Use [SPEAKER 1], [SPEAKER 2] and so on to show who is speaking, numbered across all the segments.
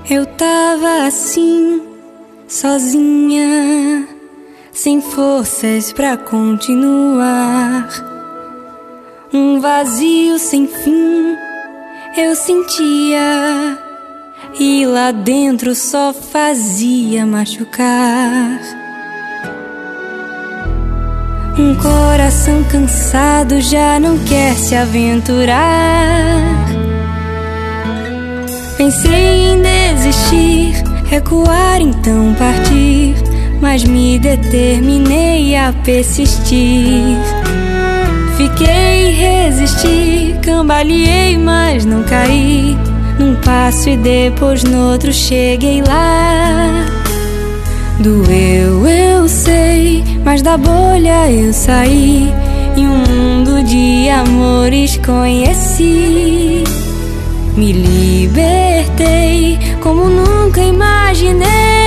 [SPEAKER 1] Eu tava assim, sozinha, sem forças pra continuar. Um vazio sem fim eu sentia, e lá dentro só fazia machucar. Um coração cansado já não quer se aventurar. Pensei em desistir, recuar, então partir, mas me determinei a persistir. Fiquei, resisti, cambaleei, mas não caí. Num passo e depois no outro cheguei lá. Doeu, eu sei, mas da bolha eu saí, e um mundo de amores conheci. Me libertei como nunca imaginei.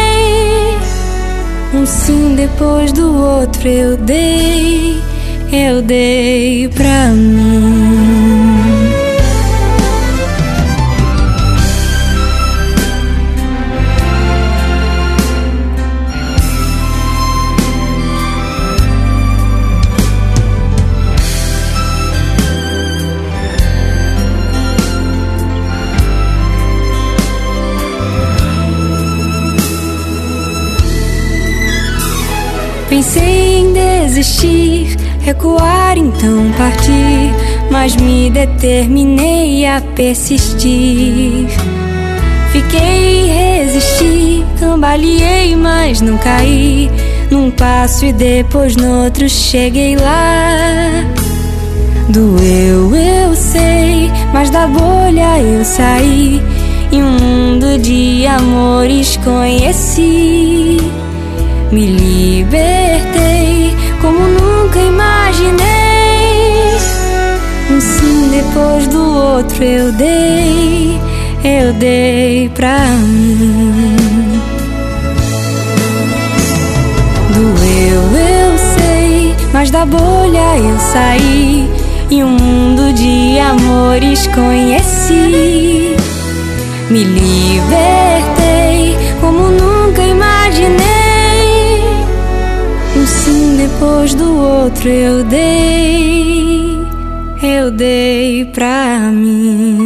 [SPEAKER 1] Um sim depois do outro eu dei pra mim. Pensei em desistir, recuar, então partir, mas me determinei a persistir. Fiquei, resisti, cambaleei, mas não caí. Num passo e depois no outro cheguei lá. Doeu, eu sei, mas da bolha eu saí, e um mundo de amores conheci. Me libertei como nunca imaginei. Um sim depois do outro eu dei pra mim. Doeu, eu sei, mas da bolha eu saí, e um mundo de amores conheci. Me libertei como nunca imaginei. Um sim depois do outro eu dei pra mim.